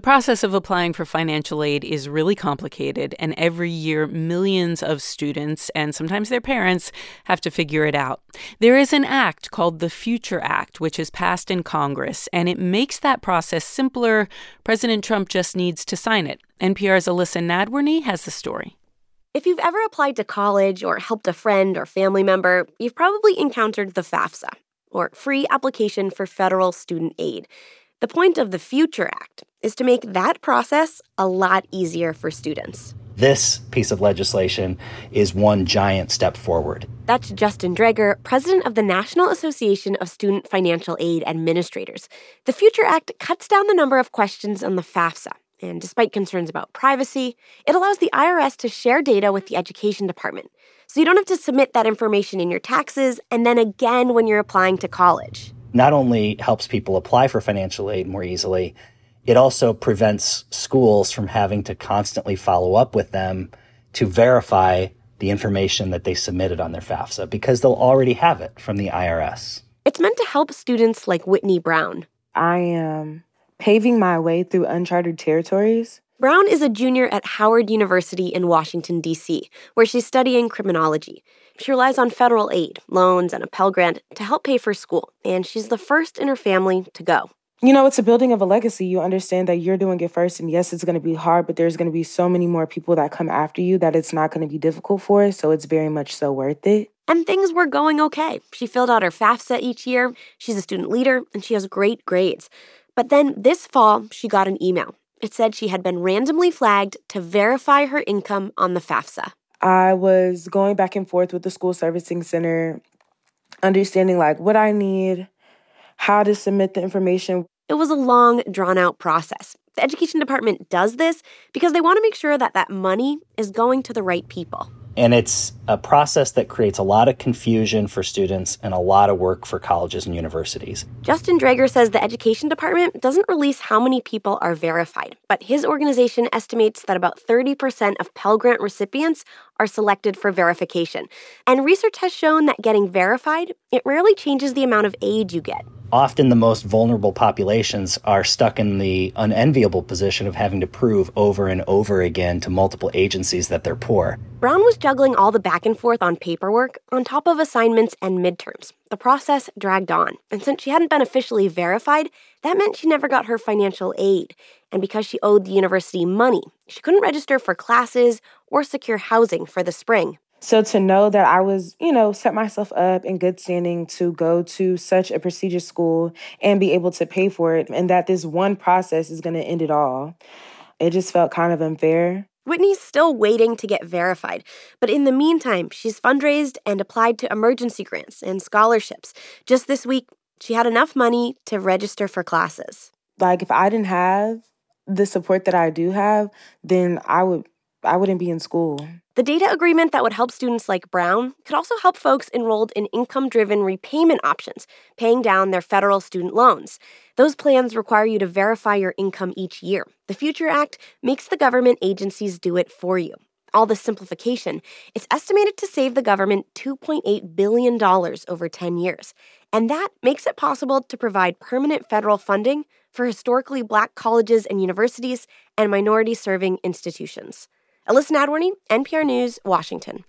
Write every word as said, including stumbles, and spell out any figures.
process of applying for financial aid is really complicated, and every year millions of students and sometimes their parents have to figure it out. There is an act called the Future Act, which is passed in Congress, and it makes that process simpler. President Trump just needs to sign it. N P R's Alyssa Nadworny has the story. If you've ever applied to college or helped a friend or family member, you've probably encountered the FAFSA, or Free Application for Federal Student Aid. The point of the Future Act is to make that process a lot easier for students. This piece of legislation is one giant step forward. That's Justin Dreger, president of the National Association of Student Financial Aid Administrators. The Future Act cuts down the number of questions on the FAFSA. And despite concerns about privacy, it allows the I R S to share data with the Education Department. So you don't have to submit that information in your taxes and then again when you're applying to college. Not only helps people apply for financial aid more easily, it also prevents schools from having to constantly follow up with them to verify the information that they submitted on their FAFSA because they'll already have it from the I R S. It's meant to help students like Whitney Brown. I am paving my way through uncharted territories. Brown is a junior at Howard University in Washington, D C, where she's studying criminology. She relies on federal aid, loans, and a Pell Grant to help pay for school, and she's the first in her family to go. You know, it's a building of a legacy. You understand that you're doing it first, and yes, it's going to be hard, but there's going to be so many more people that come after you that it's not going to be difficult for, so it's very much so worth it. And things were going okay. She filled out her FAFSA each year, she's a student leader, and she has great grades. But then this fall, she got an email. It said she had been randomly flagged to verify her income on the FAFSA. I was going back and forth with the school servicing center, understanding like what I need, how to submit the information. It was a long, drawn-out process. The Education Department does this because they want to make sure that that money is going to the right people. And it's a process that creates a lot of confusion for students and a lot of work for colleges and universities. Justin Dreger says the Education Department doesn't release how many people are verified, but his organization estimates that about thirty percent of Pell Grant recipients are selected for verification. And research has shown that getting verified, it rarely changes the amount of aid you get. Often the most vulnerable populations are stuck in the unenviable position of having to prove over and over again to multiple agencies that they're poor. Brown was juggling all the back and forth on paperwork on top of assignments and midterms. The process dragged on, and since she hadn't been officially verified, that meant she never got her financial aid. And because she owed the university money, she couldn't register for classes or secure housing for the spring. So to know that I was, you know, set myself up in good standing to go to such a prestigious school and be able to pay for it, and that this one process is going to end it all, it just felt kind of unfair. Whitney's still waiting to get verified, but in the meantime, she's fundraised and applied to emergency grants and scholarships. Just this week, she had enough money to register for classes. Like, if I didn't have the support that I do have, then I would, I wouldn't be in school. The data agreement that would help students like Brown could also help folks enrolled in income-driven repayment options, paying down their federal student loans. Those plans require you to verify your income each year. The Future Act makes the government agencies do it for you. All this simplification, it's estimated to save the government two point eight billion dollars over ten years. And that makes it possible to provide permanent federal funding for historically Black colleges and universities and minority-serving institutions. Alyssa Nadworny, N P R News, Washington.